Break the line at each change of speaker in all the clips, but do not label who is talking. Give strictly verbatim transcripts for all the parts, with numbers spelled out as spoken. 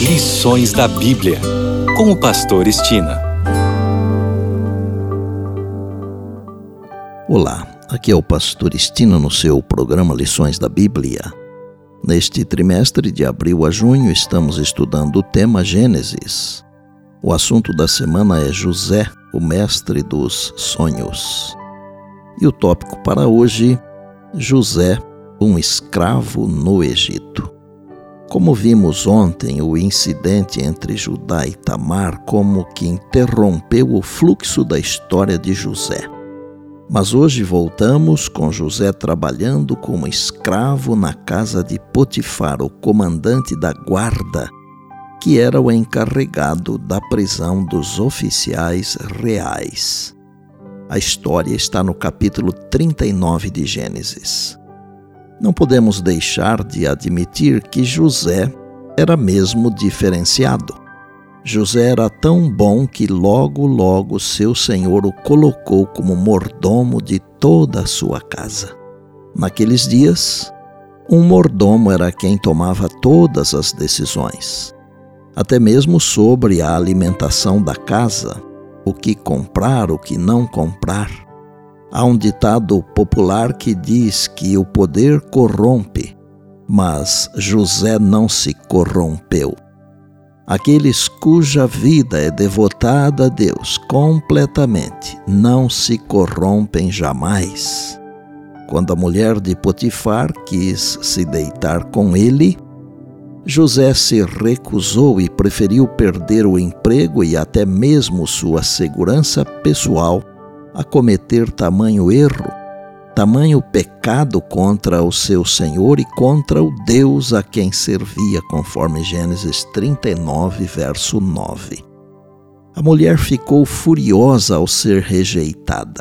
Lições da Bíblia, com o pastor Estina.
Olá, aqui é o pastor Estina no seu programa Lições da Bíblia. Neste trimestre de abril a junho estamos estudando o tema Gênesis. O assunto da semana é José, o mestre dos sonhos. E o tópico para hoje, José, um escravo no Egito. Como vimos ontem, o incidente entre Judá e Tamar como que interrompeu o fluxo da história de José. Mas hoje voltamos com José trabalhando como escravo na casa de Potifar, o comandante da guarda, que era o encarregado da prisão dos oficiais reais. A história está no capítulo trinta e nove de Gênesis. Não podemos deixar de admitir que José era mesmo diferenciado. José era tão bom que logo, logo seu senhor o colocou como mordomo de toda a sua casa. Naqueles dias, um mordomo era quem tomava todas as decisões, até mesmo sobre a alimentação da casa, o que comprar, o que não comprar. Há um ditado popular que diz que o poder corrompe, mas José não se corrompeu. Aqueles cuja vida é devotada a Deus completamente não se corrompem jamais. Quando a mulher de Potifar quis se deitar com ele, José se recusou e preferiu perder o emprego e até mesmo sua segurança pessoal a cometer tamanho erro, tamanho pecado contra o seu Senhor e contra o Deus a quem servia, conforme Gênesis trinta e nove, verso nove. A mulher ficou furiosa ao ser rejeitada.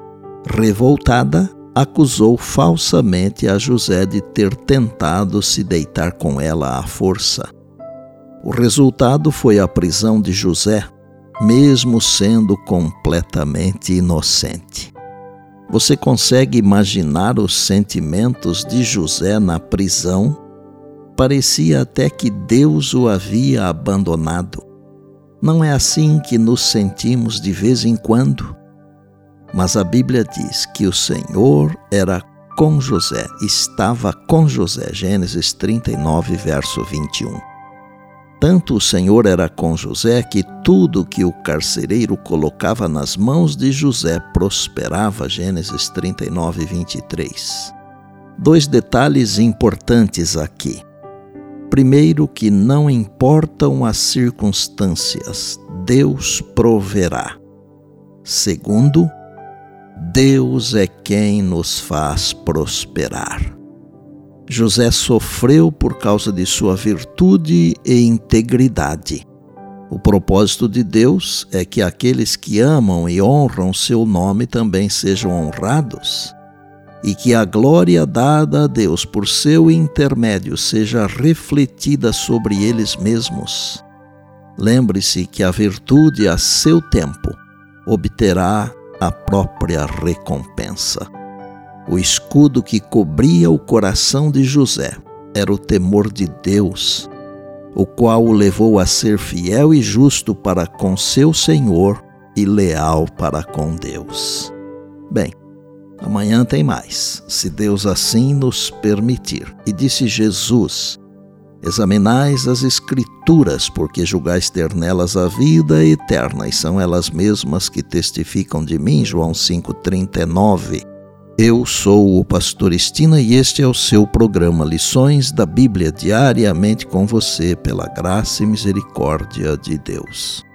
Revoltada, acusou falsamente a José de ter tentado se deitar com ela à força. O resultado foi a prisão de José, mesmo sendo completamente inocente. Você consegue imaginar os sentimentos de José na prisão? Parecia até que Deus o havia abandonado. Não é assim que nos sentimos de vez em quando? Mas a Bíblia diz que o Senhor era com José, estava com José, Gênesis trinta e nove, verso vinte e um. Tanto o Senhor era com José que tudo que o carcereiro colocava nas mãos de José prosperava, Gênesis trinta e nove, vinte e três. Dois detalhes importantes aqui. Primeiro, que não importam as circunstâncias, Deus proverá. Segundo, Deus é quem nos faz prosperar. José sofreu por causa de sua virtude e integridade. O propósito de Deus é que aqueles que amam e honram seu nome também sejam honrados, e que a glória dada a Deus por seu intermédio seja refletida sobre eles mesmos. Lembre-se que a virtude, a seu tempo, obterá a própria recompensa. O escudo que cobria o coração de José era o temor de Deus, o qual o levou a ser fiel e justo para com seu Senhor e leal para com Deus. Bem, amanhã tem mais, se Deus assim nos permitir. E disse Jesus: examinais as Escrituras, porque julgais ter nelas a vida eterna, e são elas mesmas que testificam de mim. João cinco, trinta e nove. Eu sou o pastor Estina e este é o seu programa Lições da Bíblia, diariamente com você, pela graça e misericórdia de Deus.